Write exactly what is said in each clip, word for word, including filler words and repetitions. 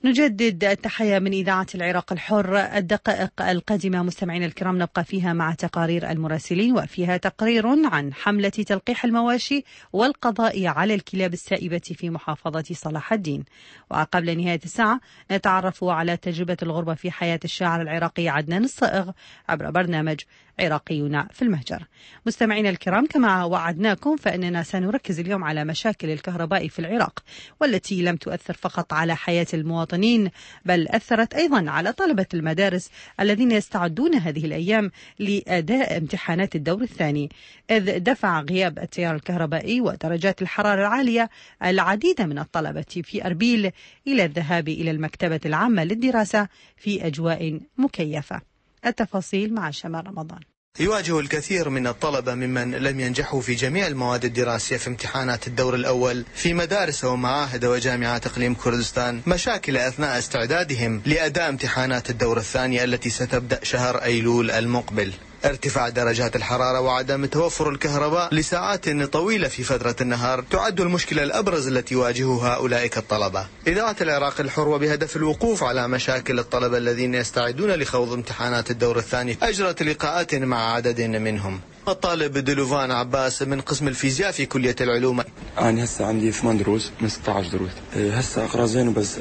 نجدد التحية من إذاعة العراق الحر. الدقائق القادمة مستمعين الكرام نبقى فيها مع تقارير المراسلين، وفيها تقرير عن حملة تلقيح المواشي والقضاء على الكلاب السائبة في محافظة صلاح الدين. وقبل نهاية الساعة نتعرف على تجربة الغربة في حياة الشاعر العراقي عدنان الصائغ عبر برنامج عراقيون في المهجر. مستمعين الكرام، كما وعدناكم فإننا سنركز اليوم على مشاكل الكهرباء في العراق، والتي لم تؤثر فقط على حياة المواطنين بل أثرت أيضا على طلبة المدارس الذين يستعدون هذه الأيام لأداء امتحانات الدور الثاني، إذ دفع غياب التيار الكهربائي ودرجات الحرارة العالية العديد من الطلبة في أربيل إلى الذهاب إلى المكتبة العامة للدراسة في أجواء مكيفة. التفاصيل مع شمال رمضان. يواجه الكثير من الطلبة ممن لم ينجحوا في جميع المواد الدراسية في امتحانات الدور الأول في مدارس ومعاهد وجامعات إقليم كردستان مشاكل أثناء استعدادهم لأداء امتحانات الدور الثاني التي ستبدأ شهر أيلول المقبل. ارتفاع درجات الحرارة وعدم توفر الكهرباء لساعات طويلة في فترة النهار تعد المشكلة الأبرز التي يواجهها أولئك الطلبة. إذاعة العراق الحر وبهدف الوقوف على مشاكل الطلبة الذين يستعدون لخوض امتحانات الدور الثاني أجرت لقاءات مع عدد منهم. الطالب دلوفان عباس من قسم الفيزياء في كلية العلوم. أنا هسه عندي ثمان دروس من ستة عشر دروس. هسه أقرأ زين، بس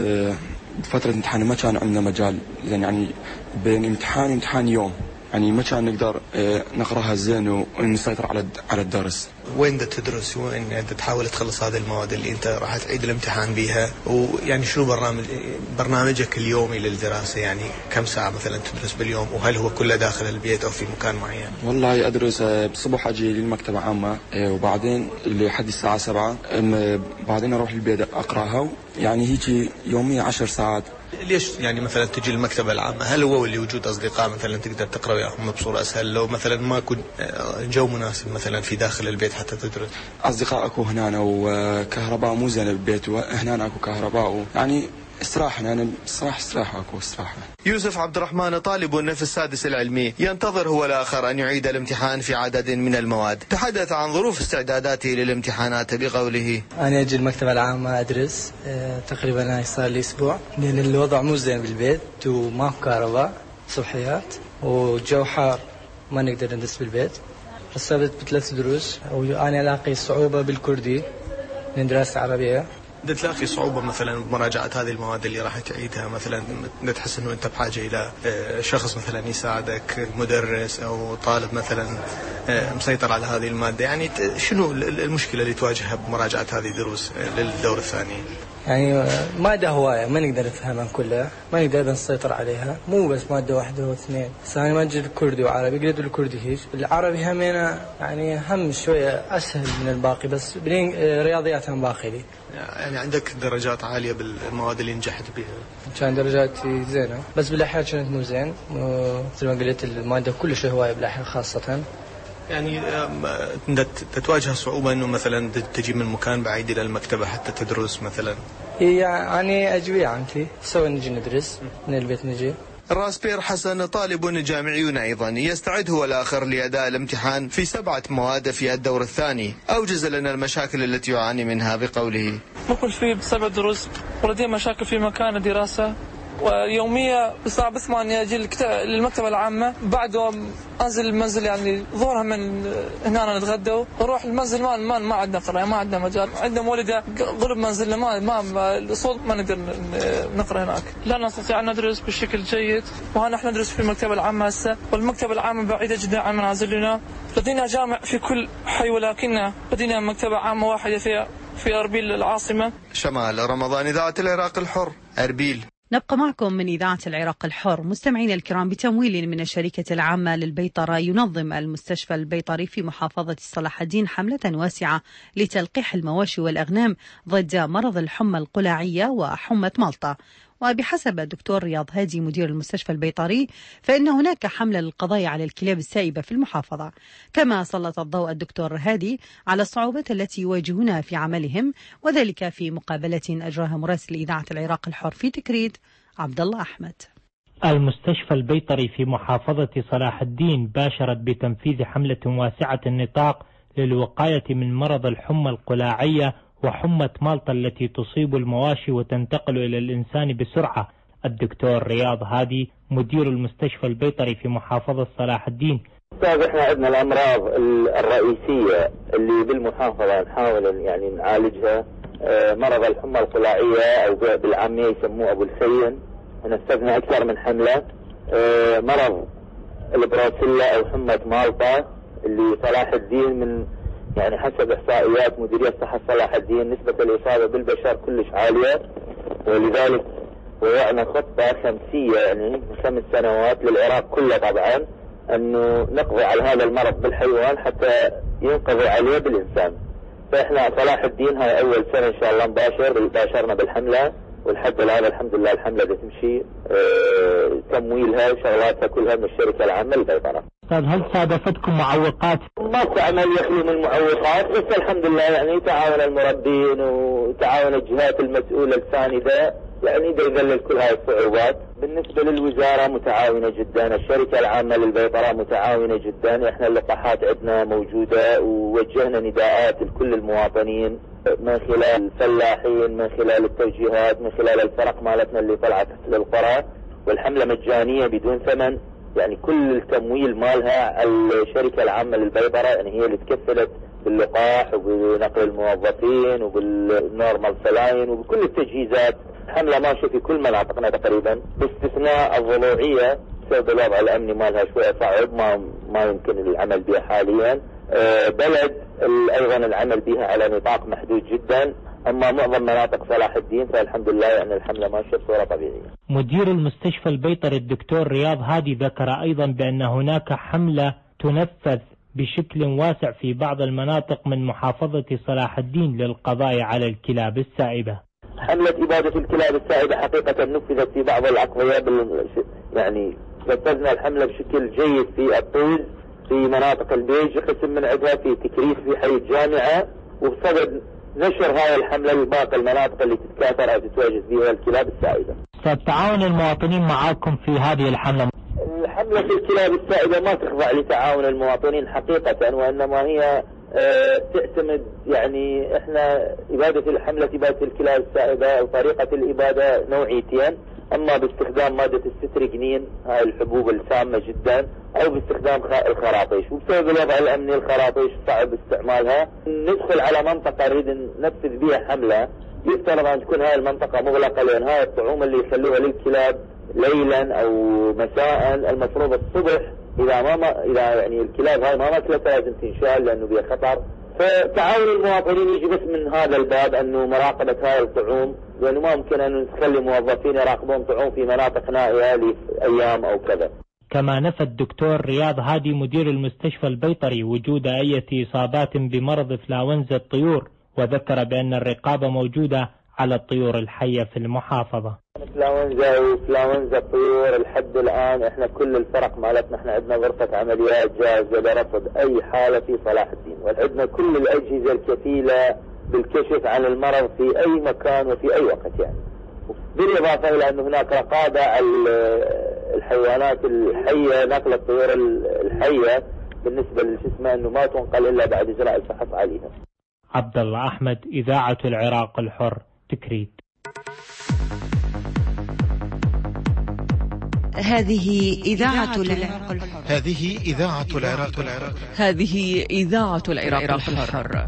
فترة امتحان ما كان عندنا مجال، يعني بين امتحان وامتحان يوم، يعني ما كان نقدر نقراها زين ونسيطر على على الدرس. وين دا تدرس؟ وين دا تحاول تخلص هذه المواد اللي انت راح تعيد الامتحان بيها؟ ويعني شنو برنامج برنامجك اليومي للدراسة؟ يعني كم ساعة مثلا تدرس باليوم؟ وهل هو كله داخل البيت او في مكان معين؟ والله ادرس بالصبح اجي للمكتبة عامة، وبعدين لحد الساعة سبعة بعدين اروح البيت اقراها، يعني هيجي يوميا عشر ساعات. ليش يعني مثلا تجي المكتبة العامة؟ هل هو اللي وجود أصدقاء مثلا تقدر تقرأ وياهم بصورة أسهل؟ لو مثلا ما يكون جو مناسب مثلا في داخل البيت حتى تدرس؟ أصدقاء أكو هنا وكهرباء مو زين بالبيت، وهنا أكو كهرباء، يعني استراحة، أنا استراحة استراحة أكو استراحة. يوسف عبد الرحمن طالب في السادس العلمي ينتظر هو الآخر أن يعيد الامتحان في عدد من المواد. تحدث عن ظروف استعداداته للامتحانات بقوله: أنا أجي المكتبة العامة أدرس أه تقريبا هاي صار لي أسبوع، لأن الوضع مو زين بالبيت وما في كهرباء صبحيات وجو حار ما نقدر ندرس بالبيت. رسبت بثلاث دروس، وأنا ألاقي صعوبة بالكردي من دراسة عربية. ده تلاقي صعوبة مثلا بمراجعة هذه المواد اللي راح تعيدها؟ مثلا تحس انه انت بحاجة الى شخص مثلا يساعدك، مدرس او طالب مثلا مسيطر على هذه المادة؟ يعني شنو المشكلة اللي تواجهها بمراجعة هذه الدروس للدور الثاني؟ يعني مادة هواية ما نقدر نفهمها كلها، ما نقدر نسيطر عليها، مو بس مادة واحدة او اثنين. بس أنا ما أجي كردي وعربي، قريت الكردي هيك، العربي همينة يعني هم شوية أسهل من الباقي، بس رياضيات هم باقي لي. يعني عندك درجات عالية بالمواد اللي نجحت بها؟ كان درجاتي زينة، بس بالأحيان كانت مو زين، مثل ما قلت المادة كلش هواية بالأحيان خاصة. يعني تتواجه صعوبة انه مثلا تجي من مكان بعيد الى المكتبة حتى تدرس مثلا؟ يعني اجوية عمتي سوى نجي ندرس من البيت نجي. راسبير حسن طالب جامعي أيضا يستعد هو الآخر لأداء الامتحان في سبعة مواد في الدور الثاني. أوجز لنا المشاكل التي يعاني منها بقوله: ممكن في سبع دروس ولدي مشاكل في مكان الدراسة، ويومية صعب اسمع اني اجي للمكتبة العامة بعد انزل المنزل، يعني ظهرها من هنا نتغدى واروح المنزل ما ما, ما عندنا قراءة، ما عندنا مجال، عندنا ولده قرب منزلنا ما ما الصوت ما نقدر نقرأ هناك، لا نستطيع ان ندرس بشكل جيد. ونحن ندرس في المكتبة العامة هسه، والمكتبة العامة بعيدة جدا عن منازلنا. لدينا جامع في كل حي، ولكن لدينا مكتبة عامة واحدة في في أربيل العاصمة. شمال رمضان، إذاعة العراق الحر، أربيل. نبقى معكم من إذاعة العراق الحر. مستمعين الكرام، بتمويل من الشركة العامة للبيطرة ينظم المستشفى البيطري في محافظة صلاح الدين حملة واسعة لتلقيح المواشي والأغنام ضد مرض الحمى القلاعية وحمى مالطا. وبحسب الدكتور رياض هادي مدير المستشفى البيطري فإن هناك حملة للقضاء على الكلاب السائبة في المحافظة. كما سلط الضوء الدكتور هادي على الصعوبات التي يواجهونها في عملهم، وذلك في مقابلة أجراها مراسل إذاعة العراق الحر في تكريت عبد الله أحمد. المستشفى البيطري في محافظة صلاح الدين باشرت بتنفيذ حملة واسعة النطاق للوقاية من مرض الحمى القلاعية وحمى مالطا التي تصيب المواشي وتنتقل إلى الإنسان بسرعة. الدكتور رياض هادي مدير المستشفى البيطري في محافظة صلاح الدين. طيب احنا عندنا الأمراض الرئيسية اللي بالمحافظة نحاول يعني نعالجها مرض الحمى القلاعية أو بالعامية يسموه أبو السين، ونستثنى أكثر من حملة. مرض البروسيلا أو حمى مالطا اللي صلاح الدين من يعني حسب إحصائيات مديرية صحة صلاح الدين نسبة الإصابة بالبشر كلش عالية، ولذلك وضعنا خطة خمسية يعني من خمس سنوات للعراق كله طبعا أنه نقضي على هذا المرض بالحيوان حتى ينقضي عليه بالإنسان. فإحنا صلاح الدين هاي أول سنة إن شاء الله نباشر باشرنا بالحملة، والحد الآن الحمد لله الحملة بتمشي اه تمويلها وشغلاتها كلها من الشركة العامة للبيطرة. طيب هل صادفتكم معوقات؟ ما تعمل يخلو من المعوقات، بس الحمد لله يعني تعاون المربين وتعاون الجهات المسؤولة الساندة يعني ده يقلل كل هاي الصعوبات. بالنسبة للوزارة متعاونة جدا، الشركة العامة للبيطرة متعاونة جدا، احنا اللقاحات عندنا موجودة ووجهنا نداءات لكل المواطنين من خلال الفلاحين، من خلال التوجيهات، من خلال الفرق مالتنا اللي طلعت للقرى، والحملة مجانية بدون ثمن، يعني كل التمويل مالها الشركة العامة للبيطرة يعني هي اللي تكفلت باللقاح وبنقل الموظفين وبالنورمال سلاين وبكل التجهيزات. حملة ماشية في كل مناطقنا تقريبا باستثناء الضلوعية بسبب الوضع الأمني مالها شوية صعب، ما ما يمكن العمل بها حاليا. أه بلد أيضا العمل بها على نطاق محدود جدا، أما معظم مناطق صلاح الدين فالحمد لله يعني الحملة ماشية بصورة طبيعية. مدير المستشفى البيطري الدكتور رياض هادي ذكر أيضا بأن هناك حملة تنفذ بشكل واسع في بعض المناطق من محافظة صلاح الدين للقضاء على الكلاب السائبة. حملة إبادة الكلاب السائبة حقيقة نفذت في بعض الأقضية بال... يعني نفذنا الحملة بشكل جيد في الطول في مناطق البيج، قسم من عندها في تكريس في حي الجامعة، وبصدد نشر هاي الحملة لباقي المناطق اللي تتكاثر أو تتواجد فيها الكلاب السائبة. ستعاون المواطنين معاكم في هذه الحملة؟ الحملة في الكلاب السائبة ما تخضع لتعاون المواطنين حقيقة، وإنما هي اه تعتمد يعني احنا إبادة الحملة إبادة الكلاب السائبة وطريقة الإبادة نوعيتين، أما باستخدام مادة السترجنين هاي الحبوب السامة جدا أو باستخدام الخراطيش، وبسبب الوضع الأمني الخراطيش صعب استعمالها. ندخل على منطقة نريد ننفذ بها حملة يفترض أن تكون هاي المنطقة مغلقة، لأن هاي الطعوم اللي يخلوها للكلاب ليلا أو مساء المفروض الصبح إذا ما, ما إذا يعني الكلاب هاي ما ماكلتها لازم تنشال لأنه بها خطر. فتعاون المواطنين يجي بس من هذا الباب أنه مراقبة هاي الطعوم، لأنه ما ممكن أن نخلي موظفين يراقبون طعوم في مناطق نائية لأيام أو كذا. كما نفى الدكتور رياض هادي مدير المستشفى البيطري وجود أي إصابات بمرض إنفلونزا الطيور، وذكر بأن الرقابة موجودة على الطيور الحية في المحافظة. إنفلونزا وإنفلونزا الطيور لحد الآن إحنا كل الفرق مالتنا إحنا عندنا غرفة عمليات جاهزة لرصد أي حالة في صلاح الدين، وعندنا كل الأجهزة الكفيلة بالكشف عن المرض في أي مكان وفي أي وقت يعني. بالإضافة إلى أن هناك رقابة على الحيوانات الحية، نقل الطيور الحية بالنسبة للجسمة أنه ما تنقل إلا بعد إجراء الفحص عليها. عبد الله أحمد، إذاعة العراق الحر، تكريت. هذه إذاعة العراق الحر. هذه إذاعة العراق الحر. هذه إذاعة العراق الحر.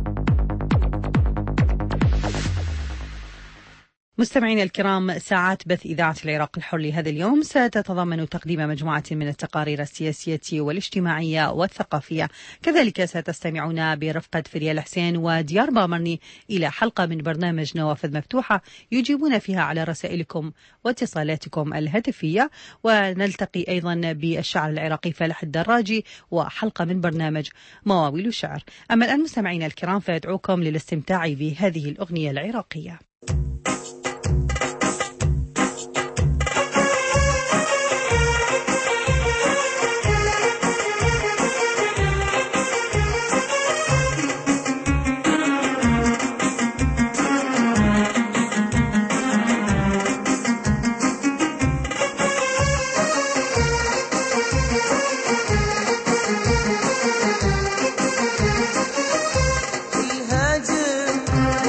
مستمعينا الكرام، ساعات بث إذاعة العراق الحر لهذا اليوم ستتضمن تقديم مجموعة من التقارير السياسية والاجتماعية والثقافية. كذلك ستستمعون برفقة فريال حسين وديار بامرني إلى حلقة من برنامج نوافذ مفتوحة يجيبون فيها على رسائلكم واتصالاتكم الهاتفية، ونلتقي أيضا بالشاعر العراقي فالح الدراجي وحلقة من برنامج مواويل الشعر. أما الآن مستمعينا الكرام فيدعوكم للاستمتاع بهذه الأغنية العراقية. الهاجم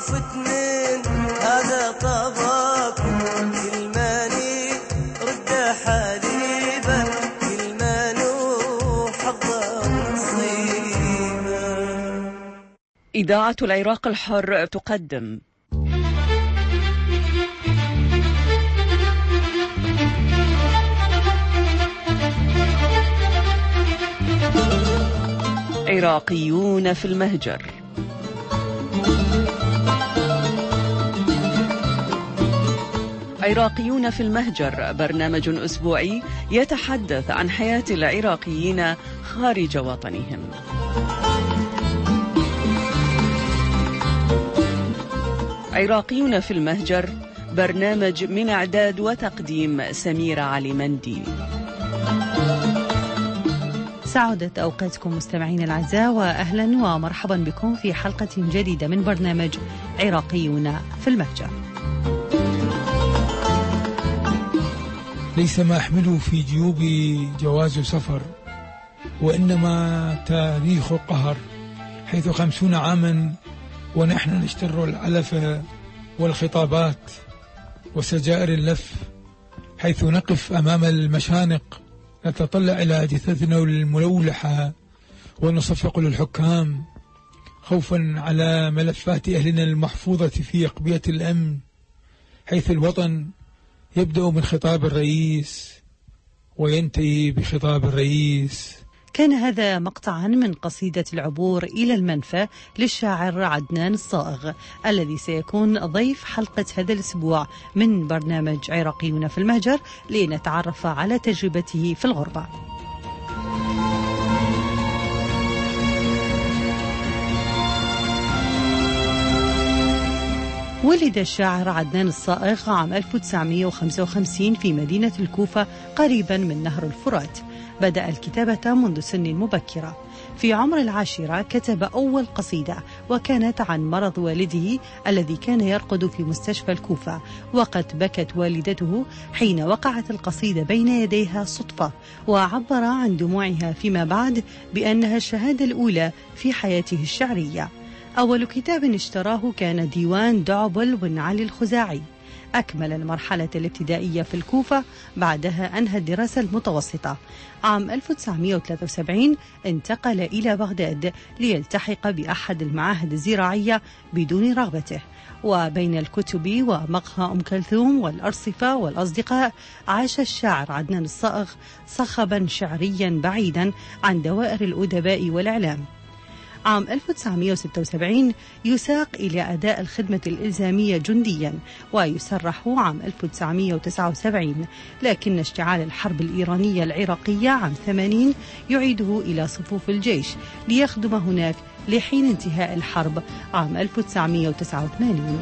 فتنين هذا طبق كل ماني رد حليبه كل مانو حظه نصيبه. إذاعة العراق الحر تقدم عراقيون في المهجر. عراقيون في المهجر برنامج أسبوعي يتحدث عن حياة العراقيين خارج وطنهم. عراقيون في المهجر برنامج من إعداد وتقديم سميرة علي مندي. سعدت أوقاتكم مستمعين الأعزاء، وأهلا ومرحبا بكم في حلقة جديدة من برنامج عراقيون في المهجر. ليس ما أحمله في جيوبي جواز سفر، وإنما تاريخ قهر، حيث خمسون عاما ونحن نشتر العلف والخطابات وسجائر اللف، حيث نقف أمام المشانق نتطلع إلى جثثنا الملولحة ونصفق للحكام خوفا على ملفات أهلنا المحفوظة في أقبية الأمن، حيث الوطن يبدأ من خطاب الرئيس وينتهي بخطاب الرئيس. كان هذا مقطعا من قصيدة العبور إلى المنفى للشاعر عدنان الصائغ، الذي سيكون ضيف حلقة هذا الأسبوع من برنامج عراقيون في المهجر لنتعرف على تجربته في الغربة. ولد الشاعر عدنان الصائغ عام ألف وتسعمئة وخمسة وخمسين في مدينة الكوفة قريبا من نهر الفرات. بدأ الكتابة منذ سن مبكرة. في عمر العاشرة كتب أول قصيدة، وكانت عن مرض والده الذي كان يرقد في مستشفى الكوفة، وقد بكت والدته حين وقعت القصيدة بين يديها صدفة، وعبر عن دموعها فيما بعد بأنها الشهادة الأولى في حياته الشعرية. أول كتاب اشتراه كان ديوان دعبل بن علي الخزاعي. أكمل المرحلة الابتدائية في الكوفة، بعدها أنهى الدراسة المتوسطة. عام ألف وتسعمئة وثلاثة وسبعين انتقل إلى بغداد ليلتحق بأحد المعاهد الزراعية بدون رغبته. وبين الكتب ومقهى أم كلثوم والأرصفة والأصدقاء عاش الشاعر عدنان الصائغ صخبا شعريا بعيدا عن دوائر الأدباء والإعلام. عام ألف وتسعمئة وستة وسبعين يساق إلى أداء الخدمة الإلزامية جنديا، ويسرح عام ألف وتسعمئة وتسعة وسبعين، لكن اشتعال الحرب الإيرانية العراقية عام ثمانين يعيده إلى صفوف الجيش ليخدم هناك لحين انتهاء الحرب عام ألف وتسعمئة وتسعة وثمانين.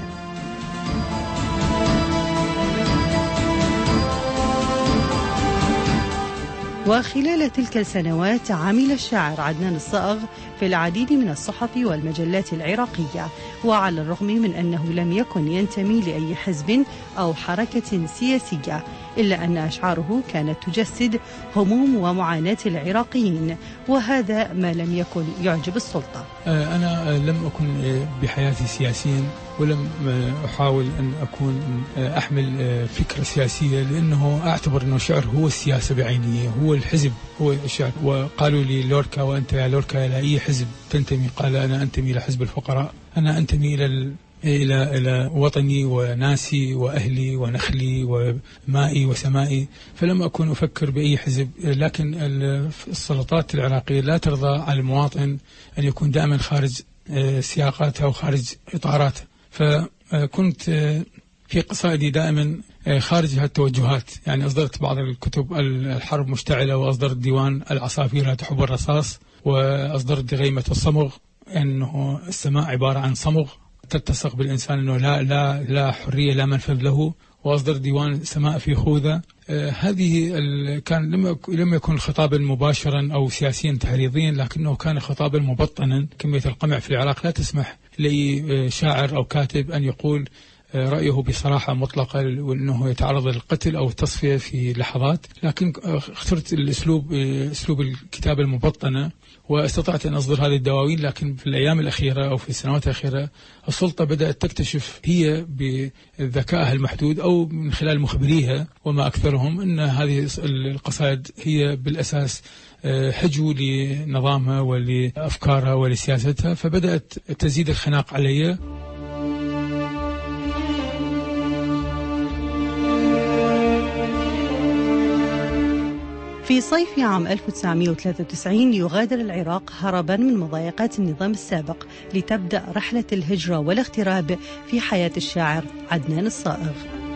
وخلال تلك السنوات عمل الشاعر عدنان الصائغ في العديد من الصحف والمجلات العراقية، وعلى الرغم من أنه لم يكن ينتمي لأي حزب أو حركة سياسية، إلا أن أشعاره كانت تجسد هموم ومعاناة العراقيين، وهذا ما لم يكن يعجب السلطة. أنا لم أكن بحياتي سياسيا، ولم أحاول أن أكون أحمل فكرة سياسية، لأنه أعتبر أنه الشعر هو السياسة بعينه، هو الحزب هو الشعر. وقالوا لي لوركا وأنت يا لوركا إلى أي حزب تنتمي؟ قال أنا أنتمي إلى حزب الفقراء، أنا أنتمي إلى ال... إلى إلى وطني وناسي وأهلي ونخلي ومائي وسمائي. فلم أكن أفكر بأي حزب، لكن السلطات العراقية لا ترضى على المواطن أن يكون دائما خارج سياقاتها وخارج إطاراتها، فكنت في قصائدي دائما خارج هالتوجهات. يعني أصدرت بعض الكتب الحرب مشتعلة، وأصدرت ديوان العصافير لا تحب الرصاص، وأصدرت غيمة الصمغ، أنه السماء عبارة عن صمغ تتسق بالإنسان، أنه لا لا لا حرية لا منفذ له، وأصدر ديوان سماء في خوذة. آه هذه كان لم لم يكن خطابا مباشرا أو سياسيا تحريضيا، لكنه كان خطابا مبطنا. كمية القمع في العراق لا تسمح لأي شاعر أو كاتب أن يقول رأيه بصراحة مطلقة، وأنه يتعرض للقتل أو التصفية في لحظات. لكن اخترت الأسلوب أسلوب الكتابة المبطنة، واستطعت أن أصدر هذه الدواوين. لكن في الأيام الأخيرة أو في السنوات الأخيرة السلطة بدأت تكتشف هي بذكائها المحدود أو من خلال مخبريها وما أكثرهم أن هذه القصائد هي بالأساس حجو لنظامها ولأفكارها ولسياستها، فبدأت تزيد الخناق علي. في صيف عام ألف وتسعمائة وثلاثة وتسعين يغادر العراق هربا من مضايقات النظام السابق لتبدأ رحلة الهجرة والاغتراب في حياة الشاعر عدنان الصائغ.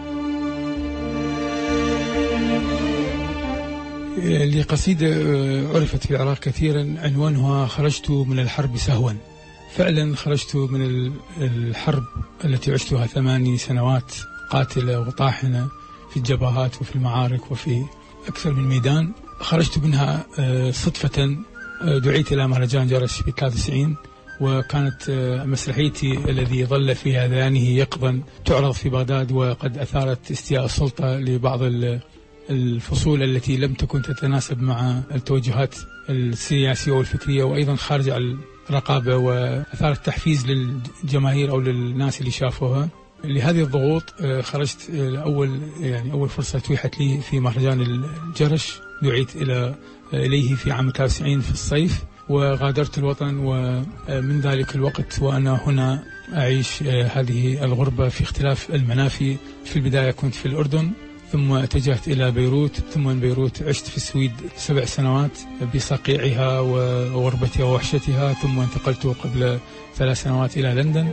لقصيدة عرفت في العراق كثيرا عنوانها خرجت من الحرب سهوا. فعلا خرجت من الحرب التي عشتها ثماني سنوات قاتلة وطاحنة في الجبهات وفي المعارك وفي أكثر من ميدان. خرجت منها صدفة، دعيت إلى مهرجان جرش في ثلاثة وتسعين، وكانت مسرحيتي الذي ظل في هذانه يقظا تعرض في بغداد، وقد أثارت استياء السلطة لبعض الفصول التي لم تكن تتناسب مع التوجهات السياسية والفكرية وأيضا خارج الرقابة، وأثارت تحفيز للجماهير أو للناس اللي شافوها. لهذه الضغوط خرجت أول يعني أول فرصة اتيحت لي في مهرجان الجرش، دعيت إلى إليه في عام ثلاثة وتسعين في الصيف، وغادرت الوطن. ومن ذلك الوقت وأنا هنا أعيش هذه الغربة في اختلاف المنافي. في البداية كنت في الأردن، ثم اتجهت إلى بيروت، ثم من بيروت عشت في السويد سبع سنوات بصقيعها وغربتها ووحشتها، ثم انتقلت قبل ثلاث سنوات إلى لندن.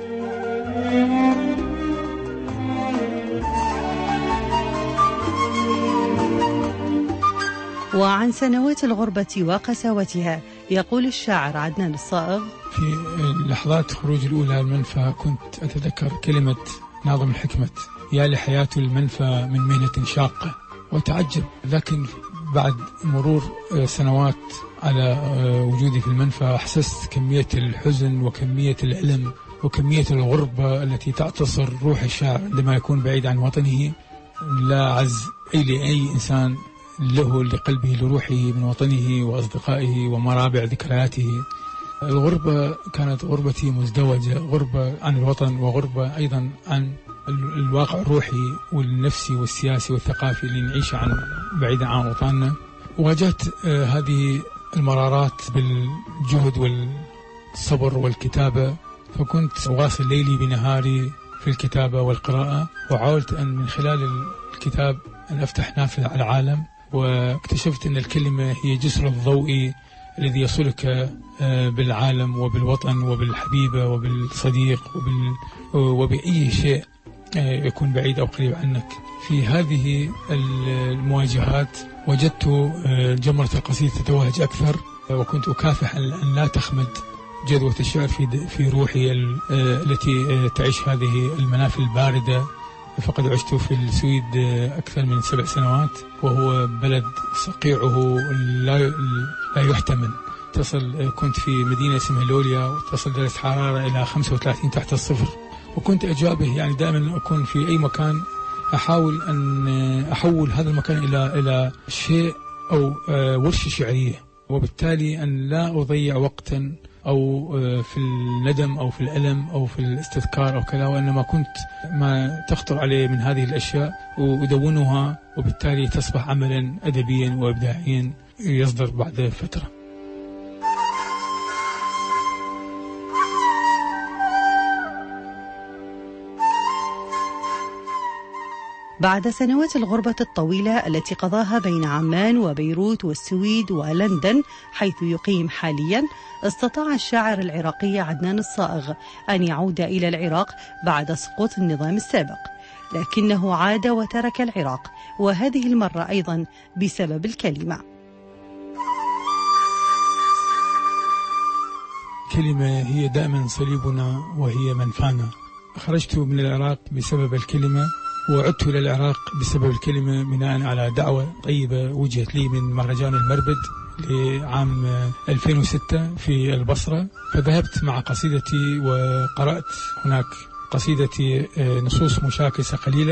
وعن سنوات الغربة وقساوتها يقول الشاعر عدنان الصائغ: في لحظات خروج الأولى المنفى كنت أتذكر كلمة ناظم الحكمة: يا لحياة المنفى من مهنة شاقة، وتعجب. لكن بعد مرور سنوات على وجودي في المنفى أحسست كمية الحزن وكمية الألم وكمية الغربة التي تعتصر روح الشاعر عندما يكون بعيد عن وطنه. لا عز أي لأي إنسان له لقلبه لروحه من وطنه وأصدقائه ومرابع ذكرياته. الغربة كانت غربتي مزدوجة، غربة عن الوطن وغربة أيضا عن الواقع الروحي والنفسي والسياسي والثقافي اللي نعيشه عن بعيدا عن وطننا. واجهت هذه المرارات بالجهد والصبر والكتابة، فكنت واصل ليلي بنهاري في الكتابة والقراءة، وحاولت أن من خلال الكتاب أن أفتح نافذة على العالم. واكتشفت أن الكلمة هي جسر الضوئي الذي يصلك بالعالم وبالوطن وبالحبيبة وبالصديق وبال... وبأي شيء يكون بعيد أو قريب عنك. في هذه المواجهات وجدت جمرة القصيدة تتوهج أكثر، وكنت أكافح أن لا تخمد جذوة الشعر في في روحي التي تعيش هذه المنافي الباردة. فقد عشت في السويد أكثر من سبع سنوات، وهو بلد صقيعه لا لا يحتمل. تصل كنت في مدينة اسمها لوليا، وتصل درجة حرارة إلى خمسة وثلاثين تحت الصفر. وكنت أجابه يعني دائما أكون في أي مكان أحاول أن أحول هذا المكان إلى إلى شيء أو ورشة شعرية، وبالتالي أن لا أضيع وقتا أو في الندم أو في الألم أو في الاستذكار أو كذا، وإنما كنت ما تخطر علي من هذه الأشياء وأدونها، وبالتالي تصبح عملا أدبيا وإبداعيا يصدر بعد فترة. بعد سنوات الغربة الطويلة التي قضاها بين عمان وبيروت والسويد ولندن حيث يقيم حاليا، استطاع الشاعر العراقي عدنان الصائغ أن يعود إلى العراق بعد سقوط النظام السابق، لكنه عاد وترك العراق، وهذه المرة أيضا بسبب الكلمة. كلمة هي دائما صليبنا وهي منفانا. خرجت من العراق بسبب الكلمة، وعدت إلى العراق بسبب الكلمة بناء على دعوة طيبة وجهت لي من مهرجان المربد لعام ألفين وستة في البصرة. فذهبت مع قصيدتي وقرأت هناك قصيدتي نصوص مشاكسة قليلا.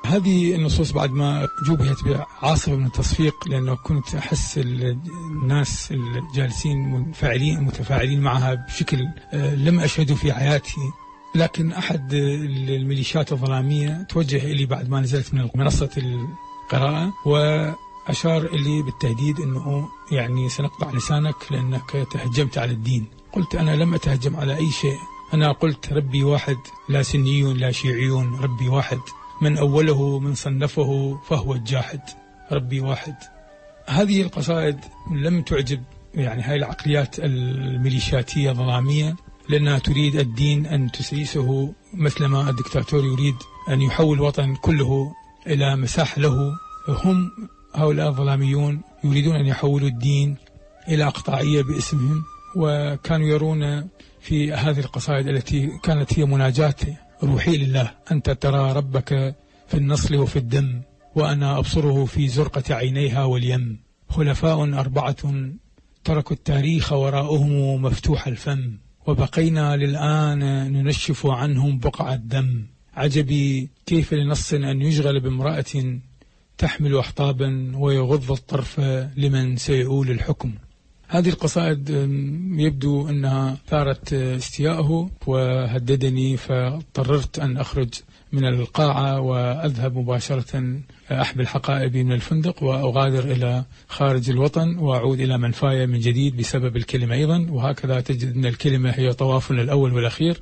هذه النصوص بعد ما جوبهت بعاصفة من التصفيق، لأنه كنت أحس الناس الجالسين منفعلين متفاعلين معها بشكل لم أشهده في حياتي. لكن أحد الميليشيات الظلامية توجه إلي بعد ما نزلت من منصة القراءة وأشار إلي بالتهديد أنه يعني سنقطع لسانك لأنك تهجمت على الدين. قلت أنا لم أتهجم على أي شيء، أنا قلت ربي واحد، لا سنيون لا شيعيون، ربي واحد، من أوله من صنفه فهو الجاحد، ربي واحد. هذه القصائد لم تعجب يعني هاي العقليات الميليشياتية الظلامية، لأنها تريد الدين أن تسيسه مثلما الدكتاتور يريد أن يحول الوطن كله إلى مساحة له. هم هؤلاء الظلاميون يريدون أن يحولوا الدين إلى أقطاعية باسمهم، وكانوا يرون في هذه القصائد التي كانت هي مناجاة روحي لله: أنت ترى ربك في النصل وفي الدم، وأنا أبصره في زرقة عينيها واليم، خلفاء أربعة تركوا التاريخ وراءهم مفتوح الفم، وبقينا للآن ننشف عنهم بقع الدم، عجبي كيف لنص أن يشغل بامرأة تحمل أحطابا ويغض الطرف لمن سيؤول الحكم. هذه القصائد يبدو أنها ثارت استياءه وهددني، فاضطررت أن أخرج من القاعة وأذهب مباشرة أحمل حقائبي من الفندق وأغادر إلى خارج الوطن وأعود إلى منفايا من جديد بسبب الكلمة أيضا. وهكذا تجد أن الكلمة هي طوافنا الأول والأخير.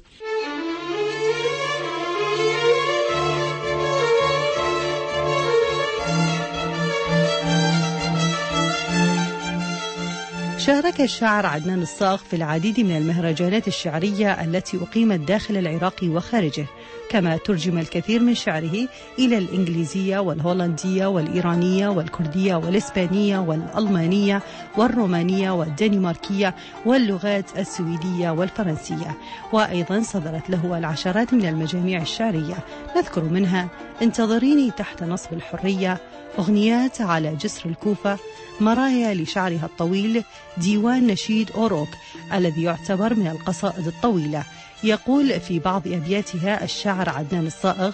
شارك الشاعر عدنان الصاغ في العديد من المهرجانات الشعرية التي أقيمت داخل العراق وخارجه، كما ترجم الكثير من شعره إلى الإنجليزية والهولندية والإيرانية والكردية والإسبانية والألمانية والرومانية والدنماركية واللغات السويدية والفرنسية. وأيضا صدرت له العشرات من المجاميع الشعرية، نذكر منها انتظريني تحت نصب الحرية، أغنيات على جسر الكوفة، مرايا لشعرها الطويل، ديوان نشيد أوروك الذي يعتبر من القصائد الطويلة. يقول في بعض أبياتها الشاعر عدنان الصائغ: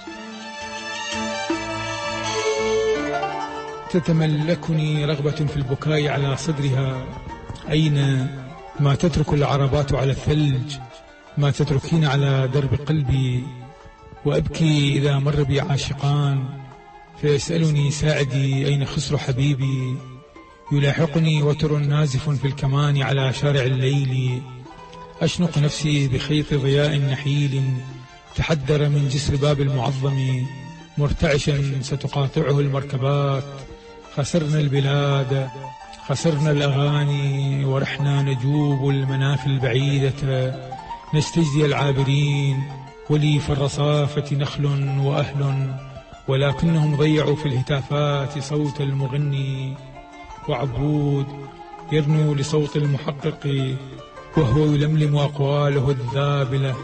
تتملكني رغبة في البكاء على صدرها، أين ما تترك العربات على الثلج، ما تتركين على درب قلبي، وأبكي إذا مر بي عاشقان، فيسألني ساعدي أين خسر حبيبي، يلاحقني وتر نازف في الكمان على شارع الليل، أشنق نفسي بخيط ضياء نحيل تحدر من جسر باب المعظم، مرتعشا ستقاطعه المركبات، خسرنا البلاد خسرنا الأغاني، ورحنا نجوب المنافي البعيدة نستجدي العابرين، ولي في الرصافة نخل وأهل، ولكنهم ضيعوا في الهتافات صوت المغني، وعبود يرنو لصوت المحقق وهو يلملم أقواله الذابلة.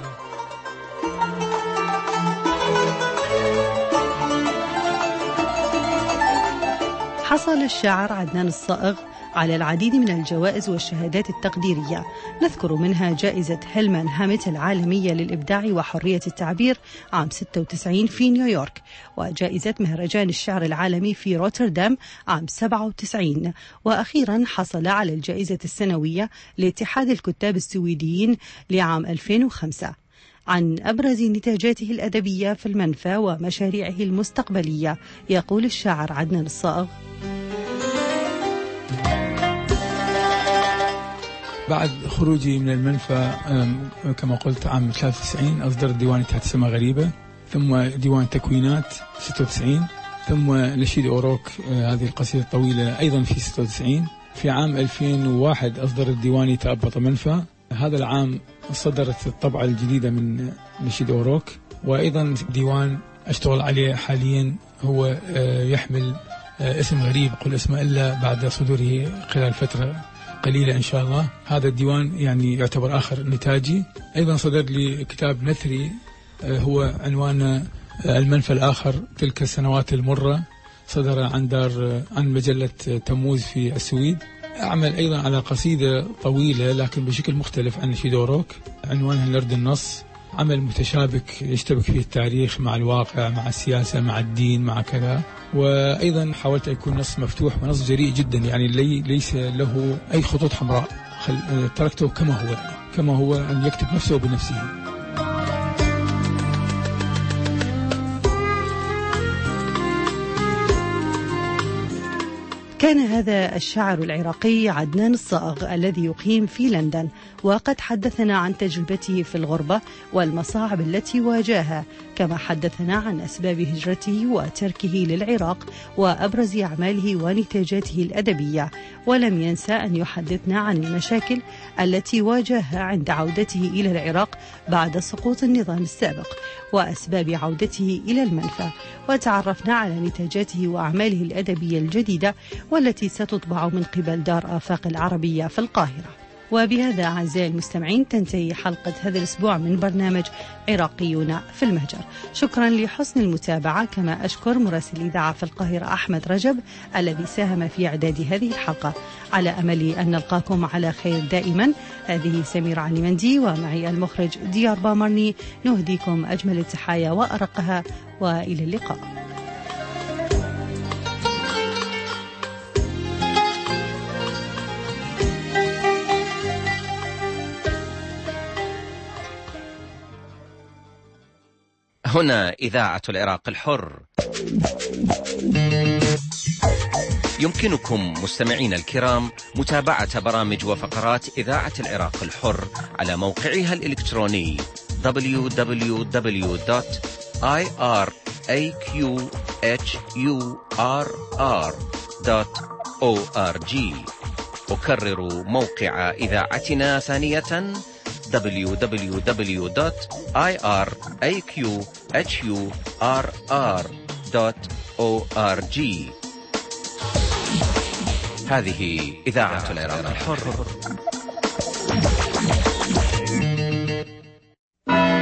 حصل الشاعر عدنان الصائغ على العديد من الجوائز والشهادات التقديرية، نذكر منها جائزة هيلمان هامت العالمية للإبداع وحرية التعبير عام ستة وتسعين في نيويورك، وجائزة مهرجان الشعر العالمي في روتردام عام سبعة وتسعين، وأخيرا حصل على الجائزة السنوية لاتحاد الكتاب السويديين لعام ألفين وخمسة. عن أبرز نتاجاته الأدبية في المنفى ومشاريعه المستقبلية يقول الشاعر عدنان الصائغ: بعد خروجي من المنفى كما قلت عام ثلاثة وتسعين أصدر ديوان تحت سماء غريبة، ثم ديوان تكوينات ستة وتسعين، ثم نشيد أوروك هذه القصيدة الطويلة أيضا في ستة وتسعين. في عام ألفين وواحد أصدر الديواني تأبط منفى. هذا العام صدرت الطبعة الجديدة من نشيد أوروك، وأيضا ديوان أشتغل عليه حاليا هو يحمل اسم غريب قل اسم إلا بعد صدوره خلال فترة قليلة إن شاء الله. هذا الديوان يعني يعتبر آخر نتاجي. أيضا صدر لي كتاب نثري هو عنوان المنفى الآخر تلك السنوات المرة، صدر عن دار عن مجلة تموز في السويد. أعمل أيضا على قصيدة طويلة لكن بشكل مختلف عن نشيد أوروك عنوانها الأرض النص، عمل متشابك يشتبك فيه التاريخ مع الواقع مع السياسة مع الدين مع كذا. وأيضا حاولت أن يكون نص مفتوح ونص جريء جدا، يعني لي ليس له أي خطوط حمراء، تركته كما هو كما هو أن يكتب نفسه بنفسه. كان هذا الشاعر العراقي عدنان الصاغ الذي يقيم في لندن، وقد حدثنا عن تجربته في الغربة والمصاعب التي واجهها، كما حدثنا عن أسباب هجرته وتركه للعراق وأبرز أعماله ونتاجاته الأدبية، ولم ينسى أن يحدثنا عن المشاكل التي واجهها عند عودته إلى العراق بعد سقوط النظام السابق وأسباب عودته إلى المنفى، وتعرفنا على نتاجاته وأعماله الأدبية الجديدة والتي ستطبع من قبل دار آفاق العربية في القاهرة. وبهذا أعزائي المستمعين تنتهي حلقة هذا الأسبوع من برنامج عراقيون في المهجر. شكرا لحسن المتابعة، كما أشكر مراسل الإذاعة في القاهرة أحمد رجب الذي ساهم في إعداد هذه الحلقة. على أمل أن نلقاكم على خير دائما. هذه سميرة علي مندي ومعي المخرج ديار بامرني، نهديكم أجمل التحايا وأرقها، وإلى اللقاء. هنا إذاعة العراق الحر. يمكنكم مستمعين الكرام متابعة برامج وفقرات إذاعة العراق الحر على موقعها الإلكتروني دبليو دبليو دبليو دوت آي آر إيه كيو إتش يو آر آر دوت أو آر جي. أكرر موقع إذاعتنا ثانية دبليو دبليو دبليو دوت آي آر إيه كيو إتش يو آر آر دوت أو آر جي. هذه إذاعة العراق الحر.